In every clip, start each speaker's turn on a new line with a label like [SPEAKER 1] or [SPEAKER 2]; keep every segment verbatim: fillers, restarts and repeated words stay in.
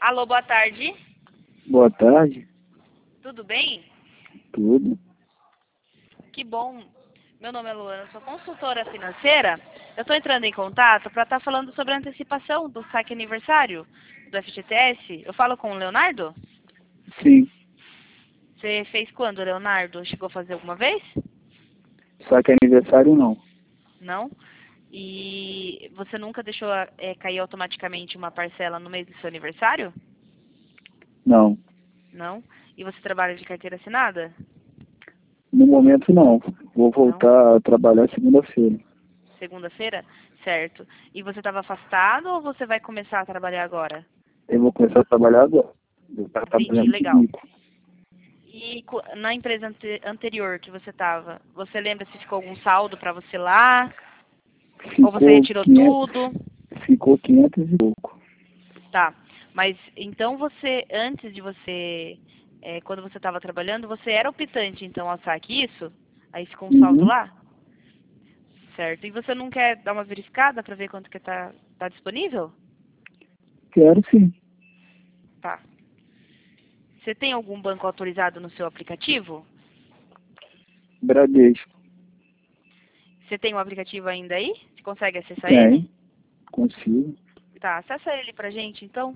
[SPEAKER 1] Alô, boa tarde.
[SPEAKER 2] Boa tarde.
[SPEAKER 1] Tudo bem?
[SPEAKER 2] Tudo.
[SPEAKER 1] Que bom. Meu nome é Luana, sou consultora financeira. Eu estou entrando em contato para estar falando sobre a antecipação do saque aniversário do F G T S. Eu falo com o Leonardo?
[SPEAKER 2] Sim.
[SPEAKER 1] Você fez quando, Leonardo? Chegou a fazer alguma vez?
[SPEAKER 2] Só que aniversário não.
[SPEAKER 1] Não? E você nunca deixou é, cair automaticamente uma parcela no mês do seu aniversário?
[SPEAKER 2] Não.
[SPEAKER 1] Não? E você trabalha de carteira assinada?
[SPEAKER 2] No momento não. Vou
[SPEAKER 1] Não?
[SPEAKER 2] voltar a trabalhar segunda-feira.
[SPEAKER 1] Segunda-feira? Certo. E você estava afastado ou você vai começar a trabalhar agora?
[SPEAKER 2] Eu vou começar a trabalhar agora. Eu estava
[SPEAKER 1] Entendi,
[SPEAKER 2] trabalhando de
[SPEAKER 1] legal.
[SPEAKER 2] bico.
[SPEAKER 1] E co- na empresa ante- anterior que você estava, você lembra se ficou algum saldo para você lá? Ou você
[SPEAKER 2] Ficou
[SPEAKER 1] retirou
[SPEAKER 2] quinhentos,
[SPEAKER 1] tudo?
[SPEAKER 2] ficou quinhentos e pouco.
[SPEAKER 1] Tá. Mas então você, antes de você, é, quando você estava trabalhando, você era optante então ao saque, isso? Aí ficou um saldo
[SPEAKER 2] Uhum.
[SPEAKER 1] lá? Certo. E você não quer dar uma verificada para ver quanto que tá, tá disponível?
[SPEAKER 2] Quero sim.
[SPEAKER 1] Tá. Você tem algum banco autorizado no seu aplicativo?
[SPEAKER 2] Bradesco.
[SPEAKER 1] Você tem um aplicativo ainda aí? Você consegue acessar ele?
[SPEAKER 2] Tem. Consigo.
[SPEAKER 1] Tá, acessa ele pra gente então.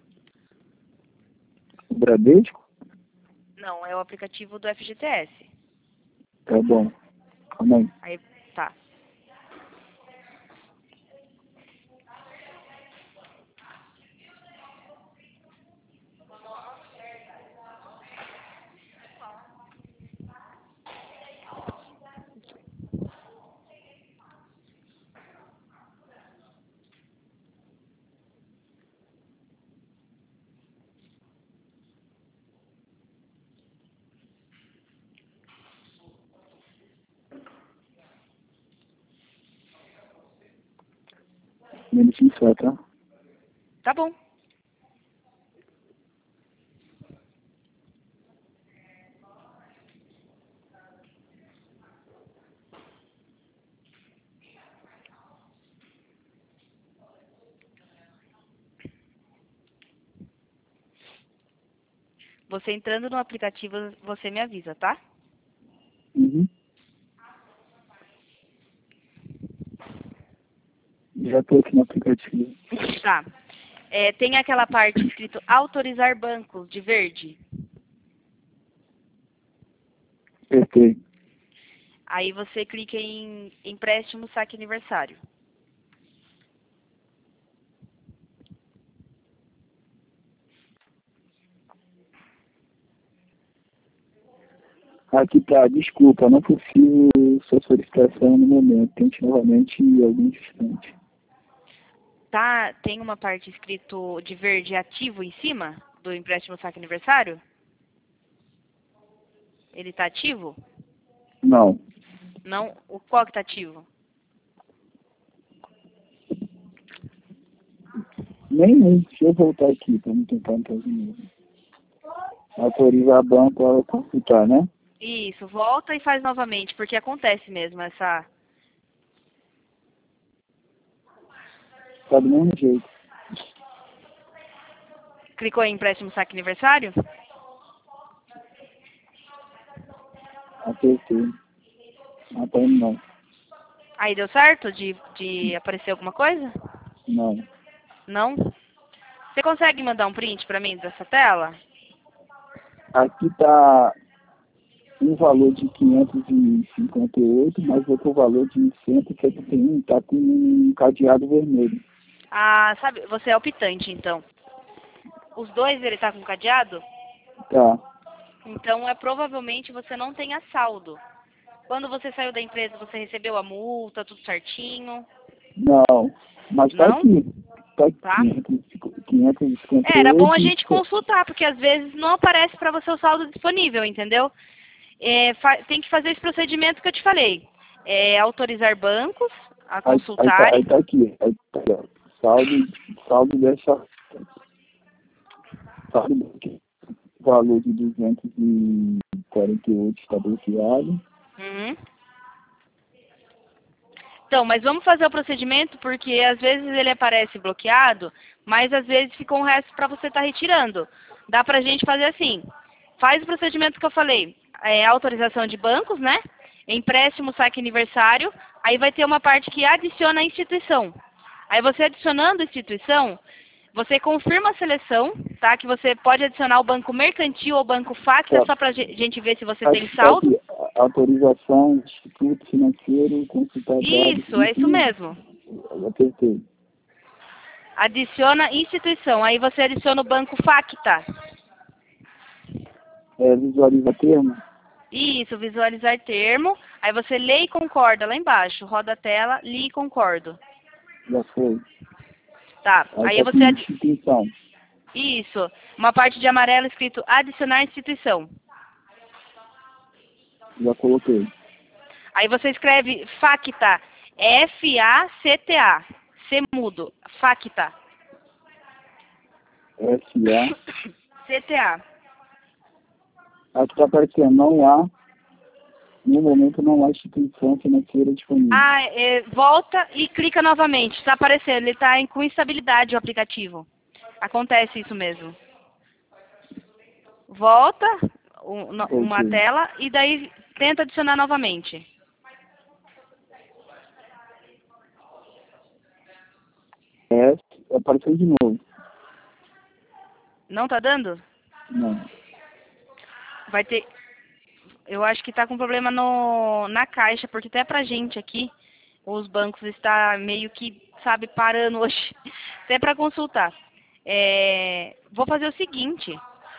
[SPEAKER 2] O Bradesco?
[SPEAKER 1] Não, é o aplicativo do F G T S.
[SPEAKER 2] Tá bom. Calma aí.
[SPEAKER 1] Aí, tá.
[SPEAKER 2] Minutinho só, tá?
[SPEAKER 1] Tá bom. Você entrando no aplicativo, você me avisa, tá?
[SPEAKER 2] Uhum. Já tô aqui no aplicativo.
[SPEAKER 1] Tá. É, tem aquela parte escrito autorizar bancos, de verde.
[SPEAKER 2] Apertei.
[SPEAKER 1] Aí você clica em empréstimo saque aniversário.
[SPEAKER 2] Aqui tá, desculpa, não possível sua solicitação no momento. Tente novamente em algum instante.
[SPEAKER 1] Tá, tem uma parte escrito de verde ativo em cima do empréstimo saque aniversário? Ele tá ativo?
[SPEAKER 2] Não.
[SPEAKER 1] Não? O qual que tá ativo?
[SPEAKER 2] Nenhum. Deixa eu voltar aqui para não tentar entrar de novo. Autorizar banco a consultar, né?
[SPEAKER 1] Isso, volta e faz novamente, porque acontece mesmo essa.
[SPEAKER 2] Tá do mesmo jeito.
[SPEAKER 1] Clicou em empréstimo saque aniversário?
[SPEAKER 2] Apertei. Ah, tá indo não.
[SPEAKER 1] Aí deu certo de, de aparecer alguma coisa?
[SPEAKER 2] Não.
[SPEAKER 1] Não? Você consegue mandar um print pra mim dessa tela?
[SPEAKER 2] Aqui tá um valor de quinhentos e cinquenta e oito, mas outro valor de cento e setenta e um tá com um cadeado vermelho.
[SPEAKER 1] Ah, sabe, você é optante então. Os dois ele tá com cadeado?
[SPEAKER 2] Tá.
[SPEAKER 1] Então é provavelmente você não tenha saldo. Quando você saiu da empresa, você recebeu a multa, tudo certinho?
[SPEAKER 2] Não. Mas tá
[SPEAKER 1] Não?
[SPEAKER 2] aqui. Tá
[SPEAKER 1] Tá?
[SPEAKER 2] quinhentos e cinquenta
[SPEAKER 1] É,
[SPEAKER 2] e
[SPEAKER 1] era bom a
[SPEAKER 2] oito.
[SPEAKER 1] gente consultar, porque às vezes não aparece para você o saldo disponível, entendeu? É, fa- tem que fazer esse procedimento que eu te falei. É, autorizar bancos a
[SPEAKER 2] Aí, aí, tá,
[SPEAKER 1] consultarem.
[SPEAKER 2] aí tá aqui. Aí tá aqui, ó. Saldo, saldo dessa. Saldo aqui. Valor de duzentos e quarenta e oito está bloqueado.
[SPEAKER 1] Uhum. Então, mas vamos fazer o procedimento porque às vezes ele aparece bloqueado, mas às vezes ficou um resto para você estar retirando. Dá pra gente fazer assim. Faz o procedimento que eu falei. É, autorização de bancos, né? Empréstimo, saque aniversário. Aí vai ter uma parte que adiciona a instituição. Aí você adicionando a instituição, você confirma a seleção, tá? Que você pode adicionar o banco mercantil ou o banco Facta,
[SPEAKER 2] Tá.
[SPEAKER 1] só pra ge- gente ver se você
[SPEAKER 2] Aqui
[SPEAKER 1] tem
[SPEAKER 2] tá
[SPEAKER 1] saldo.
[SPEAKER 2] aqui, a- autorização, instituto financeiro, consultar dados.
[SPEAKER 1] Isso, é isso mesmo.
[SPEAKER 2] Eu apertei.
[SPEAKER 1] Adiciona instituição. Aí você adiciona o banco Facta.
[SPEAKER 2] É, visualiza termo.
[SPEAKER 1] Isso, visualizar termo. Aí você lê e concorda lá embaixo. Roda a tela, lê e concordo.
[SPEAKER 2] Já foi.
[SPEAKER 1] Tá,
[SPEAKER 2] Aí
[SPEAKER 1] aí
[SPEAKER 2] tá
[SPEAKER 1] você...
[SPEAKER 2] aqui,
[SPEAKER 1] Ad...
[SPEAKER 2] instituição.
[SPEAKER 1] Isso, uma parte de amarelo escrito adicionar instituição.
[SPEAKER 2] Já coloquei.
[SPEAKER 1] Aí você escreve Facta, F A C T A, C mudo, Facta,
[SPEAKER 2] S A.
[SPEAKER 1] C T A.
[SPEAKER 2] Aqui tá aparecendo, não há, no momento não há instituição financeira disponível.
[SPEAKER 1] Ah, é, volta e clica novamente, está aparecendo, ele está com instabilidade o aplicativo. Acontece isso mesmo. Volta um- no- uma
[SPEAKER 2] Ok.
[SPEAKER 1] tela e daí tenta adicionar novamente.
[SPEAKER 2] S, apareceu de novo.
[SPEAKER 1] Não tá dando?
[SPEAKER 2] Não.
[SPEAKER 1] Vai ter... Eu acho que tá com problema no, na caixa, porque até pra gente aqui, os bancos está meio que, sabe, parando hoje. Até pra consultar. É, vou fazer o seguinte.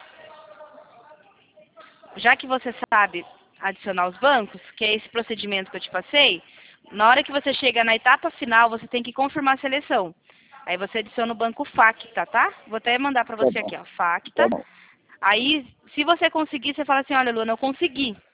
[SPEAKER 1] Já que você sabe adicionar os bancos, que é esse procedimento que eu te passei, na hora que você chega na etapa final, você tem que confirmar a seleção. Aí você adiciona o banco Facta, tá? Vou até mandar pra
[SPEAKER 2] Tá
[SPEAKER 1] você
[SPEAKER 2] bom.
[SPEAKER 1] aqui, ó, Facta.
[SPEAKER 2] Tá bom.
[SPEAKER 1] Aí, se você conseguir, você fala assim, olha, Luana, eu consegui.